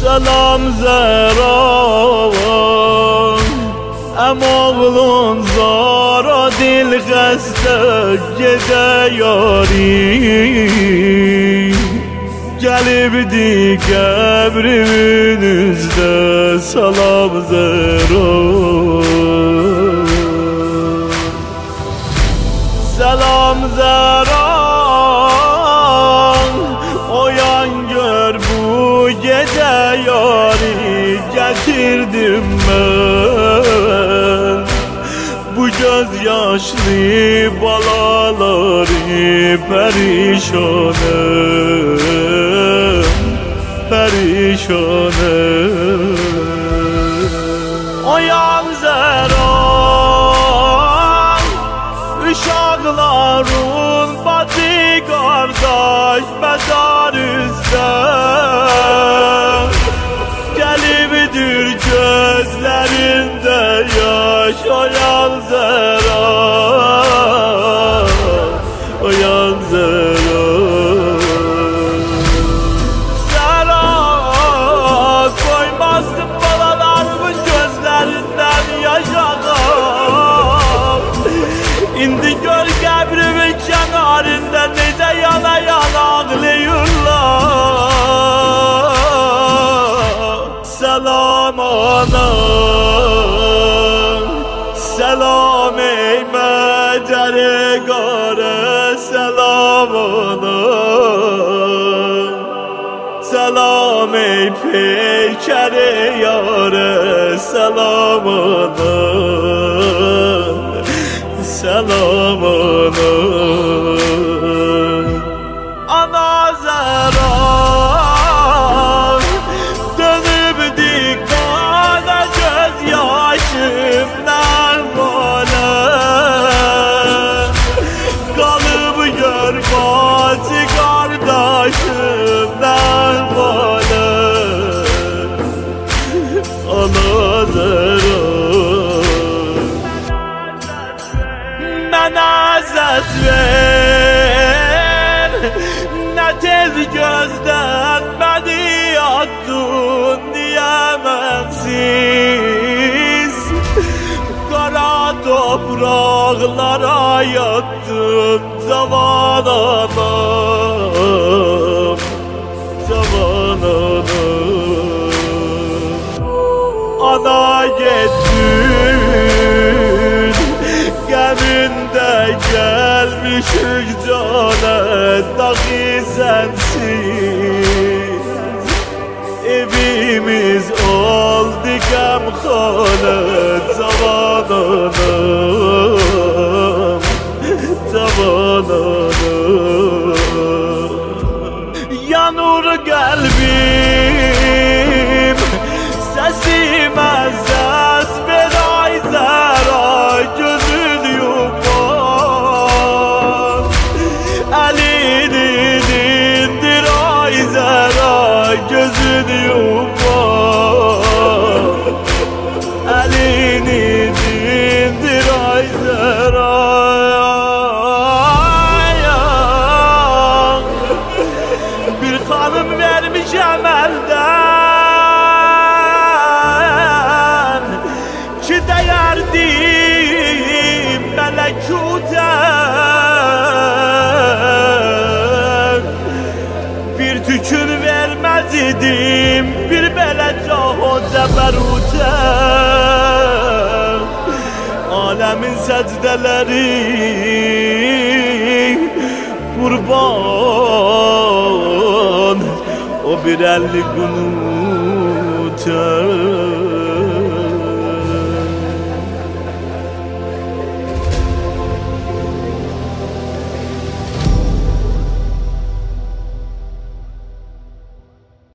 Selam Zehra, em oğlun zara dil xəstə gecə yari gəlibdi qəbrimin üzdə. Salam Zehra, selam Zehra, oyan gör bu gece yari getirdim ben. Bu gözyaşlı balaları perişanım, perişanım. Oyan Zehra, uşaqların bacı qardaş məzar üstə gəlibdir gözlərində yaş. Oyan Zehra, oyan Zehra, Zehra, koymazsın balalarımın gözlərindən yaş ağam. İndi gör qəbrimin kənarında necə yana yana ağlayırlar. Selam ana, selam ey məcəri qarə. Selam ana, selam ey peykəri yarə. Selam ana, selam ana. Ana Zehra, dönüb diqqana göz yaşımdan bolə qalıb gör bacı qardaşımdan bolə. Ana Zehra, mənə əzət ver, nə tez gözdən məni attın diyəmənsiz. Qara topraqlara yattın cavan anam, cavan anam. Ana getdin qəmində gəlmişik canə, dahi sənsiz. Evimiz oldu qəmxanə, cavan anam, cavan anam. Yanır qəlbim, səsimə səs ver ay Zehra, gözün yuman. Əlini dindir ay Zehra, gözün yuman. Əlini dindir ay Zehra. Bir xanım vermişəm əldən ki dəyərdim mələkutən. Bir tükün verməz idim bir belə cahan cəbərutən. Aləmin səcdələri qurban o bir əlli qunutən.